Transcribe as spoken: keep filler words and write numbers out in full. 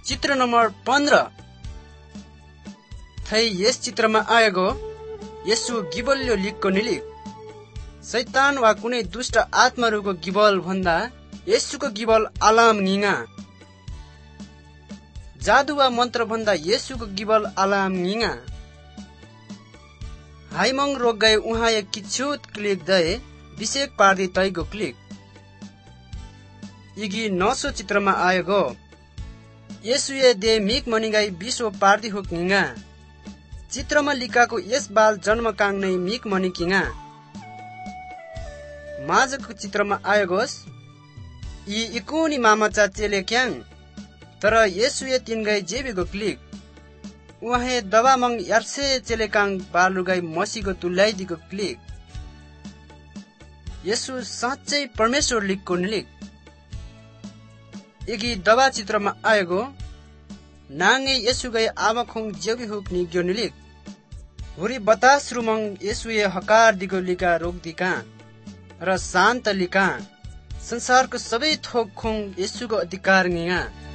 चित्र नम्बर पन्ध्र थै यस चित्रमा आएको यसु गिबल्यो लिकको निलिक शैतान वा कुनै दुष्ट आत्माहरूको गिबल भन्दा यसुको गिबल आलाम ङिङा जादु वा मन्त्र भन्दा यसुको गिबल आलाम ङिङा हाइमङ रोग गए उहाँ एक किच्छुत क्लिक दए विषेक पार्दी तैगो क्लिक इगी नसो चित्रमा आएको यसुए दे मिक मनिगाई विश्व पार्दी हो ङिङा चित्रमा लिकाको यस बाल जन्मकाङ नै मिक मनिकिङा माझको चित्रमा आयोगोस यी इकुनी मामाचा चेले क्याङ तर यसुए तिनगाई जेबेको क्लिक उहाँ दबामङ यार्से चेलेकाङ बालुगाई मसीको तुल्याइदिको क्लिक यसु साँच्चै परमेश्वर लिकको निलिक एगी दबा चित्रमा आएको नाङे यसु गए आमाखोङ जेबी हुक निग्यो निलिक हुरी बतास रुमङ यसुए हकार दिगो लिका रोक दिका र शान्त लिका संसारको सबै थोक खोङ यसुको अधिकार ङिङा